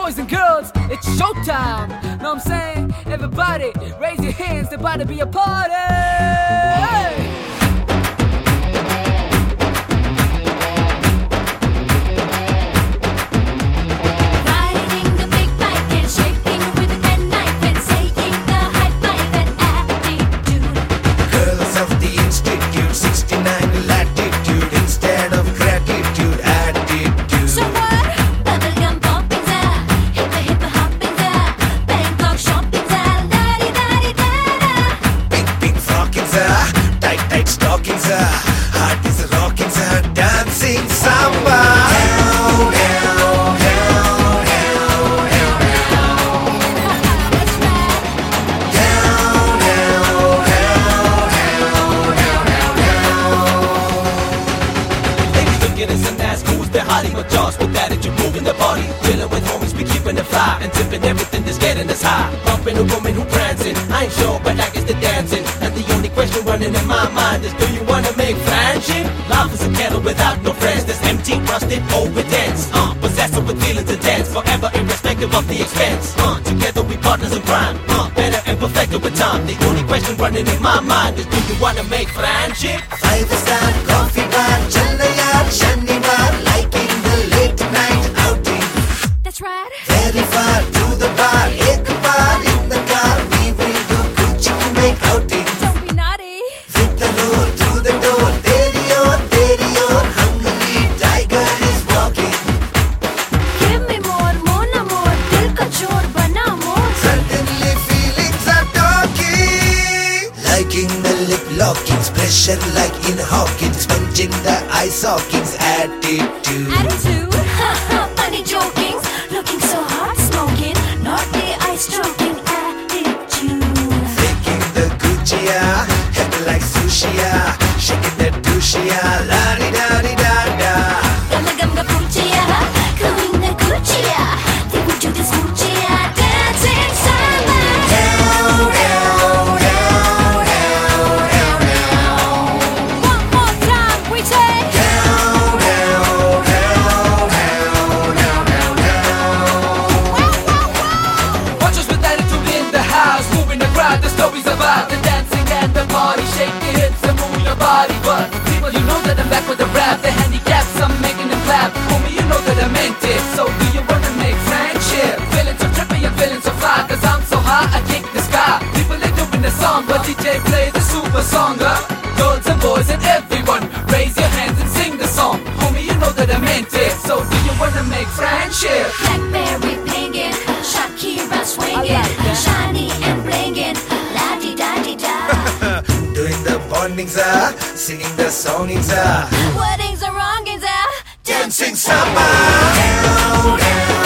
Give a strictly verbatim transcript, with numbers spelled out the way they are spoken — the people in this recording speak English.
boys and girls, it's showtime. Know what I'm saying? Everybody, raise your hands, there's about to be a party. Heart is rocking, sir, dancing samba. Hell, hell, hell, hell, hell, hell. Hell, hell, hell, hell, hell, hell. They be looking at some ass cool, they're hottie with jaws, with attitude, moving the body. Chilling with homies, we keeping it fly and tipping everything that's getting us high. Bumping a woman who prancing, I ain't sure, but I guess the dancing. And the only question running in my mind is, do you wanna make friendship? Life is a kettle without no friends, that's empty, rusted, old with dance. Uh, possessive with feelings intense, forever irrespective of the expense. Uh, together we partners in crime, uh, better and perfected with time. The only question running in my mind is, do you wanna make friendship? Five star coffee bar, Chennai, Shaniwar, liking the late night outing. That's right. Very far to the bar, ek bar in the car, we will do Gucci to make outing. Don't be naughty. With the door, through the door, teri or, teri or, hungry tiger is walking. Give me more, mon amour, dil ka chor bana more. Suddenly feelings are talking. Liking the lip lockings, pressure like in Hawkins, punching the eye sockings, attitude. Attitude, haha, funny jokings, looking so hot, smoking, naughty eye stroking, attitude. Taking the Gucci-ya, head like sushi-ya, shaking that douche-ya, la-di-da-di-da-da. Gamma gamma poochia, coming the Gucci-ya, they would do this Gucci-ya, dancing samba. Hell, hell, hell, hell, hell, hell. One more time, we say. Hell, hell, hell, hell, hell, hell, hell. Watch us with attitude in the house, moving the crowd, the stories about the dancing and the party. Shake your hips and move your body. But people, you know that I'm back with the rap. The handicaps, I'm making them clap. Homie, you know that I meant it. So do you wanna make friendship? Feeling so trippy and feeling so fly, cause I'm so high, I kick the sky. People are doing the song, but D J play the super song. Huh? Girls and boys and everyone, raise your hands and sing the song. Homie, you know that I meant it. So do you wanna make friendship? Blackberry pingin', Shakira swingin', shiny and blingin', la di da di da. Doing the bondings, ah, singing the songings, ah, Weddings are wrongins, ah, dancing samba. Hell, hell,